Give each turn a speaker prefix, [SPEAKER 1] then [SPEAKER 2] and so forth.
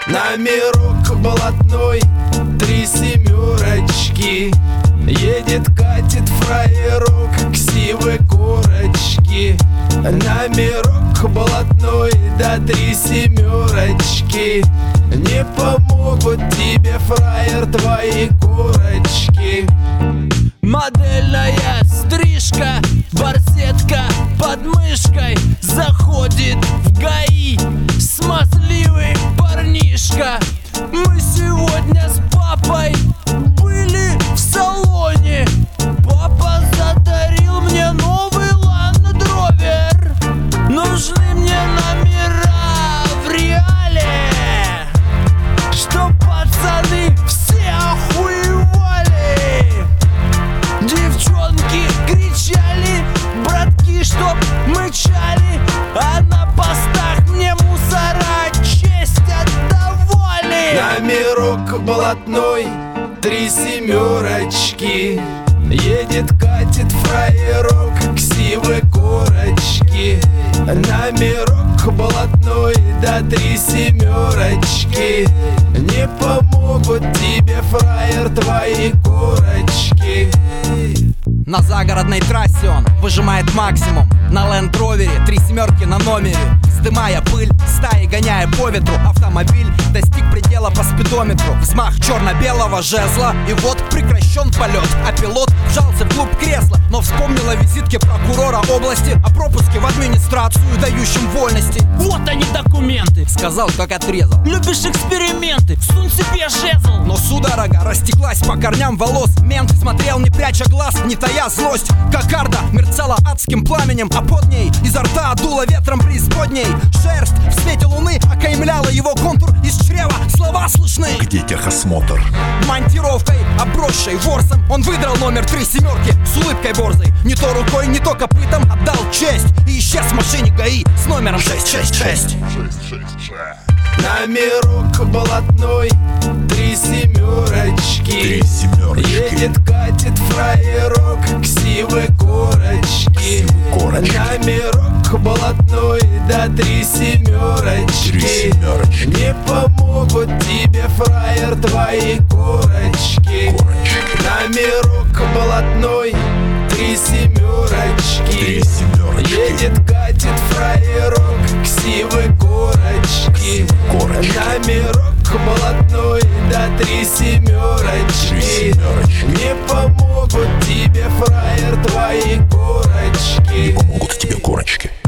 [SPEAKER 1] Номерок блатной, 3 семерочки. Едет, катит фраерок, ксивы корочки. Номерок блатной, да 3 семерочки. Не помогут тебе, фраер, твои корочки.
[SPEAKER 2] Модельная стрижка, барсетка под мышкой. Заходит в ГАИ смазливый парнишка. Мы сегодня с папой были в салоне. Папа задарил мне новый Land Rover. Нужны мне номера в реале, чтоб пацаны все охуевали. Девчонки кричали, братки, чтоб мычали, а на постах мне мусора честь отдавали.
[SPEAKER 1] Номерок блатной, 3 семерочки. Едет, катит фраерок, ксивы корочки. Номерок блатной, да 3 семерочки. Не помогут тебе, фраер, твои корочки.
[SPEAKER 3] На загородной трассе он выжимает максимум. На Land Rover 3 семерки на номере. Вздымая пыль, стаи гоняя по ветру. Автомобиль достиг предела по спидометру. Взмах черно-белого жезла, и вот прекращен полет. А пилот вжался вглубь кресла, но вспомнил о визитке прокурора области, о пропуске в администрацию, дающем вольности.
[SPEAKER 2] Вот они документы,
[SPEAKER 3] сказал, как отрезал.
[SPEAKER 2] Любишь эксперименты, сунь себе жезл.
[SPEAKER 3] Но судорога растеклась по корням волос. Мент смотрел, не пряча глаз, не тая злость. Кокарда мерцала адским пламенем, а под ней изо рта дуло ветром преисподней. Шерсть в свете луны окаймляла его контур. Из чрева слова слышны.
[SPEAKER 4] Где техосмотр?
[SPEAKER 3] Монтировкой, обросшей ворсом, он выдрал номер 3 семерки с улыбкой борзой. Не то рукой, не то копытом отдал честь и исчез в машине ГАИ с номером 666.
[SPEAKER 1] Номерок блатной, 3 семерочки.
[SPEAKER 4] 3 семерочки.
[SPEAKER 1] Едет, катит фраерок, ксивы корочки. Номерок блатной, да 3 семерочки.
[SPEAKER 4] 3 семерочки.
[SPEAKER 1] Не помогут тебе, фраер, твои корочки. Номерок блатной, 3 семерочки.
[SPEAKER 4] 3 семерочки.
[SPEAKER 1] Едет, катит фраерок, ксивы корочки. Номерок блатной, да 3 семерочки.
[SPEAKER 4] 3 семерочки.
[SPEAKER 1] Не помогут тебе, фраер, твои корочки.
[SPEAKER 4] Не помогут тебе корочки.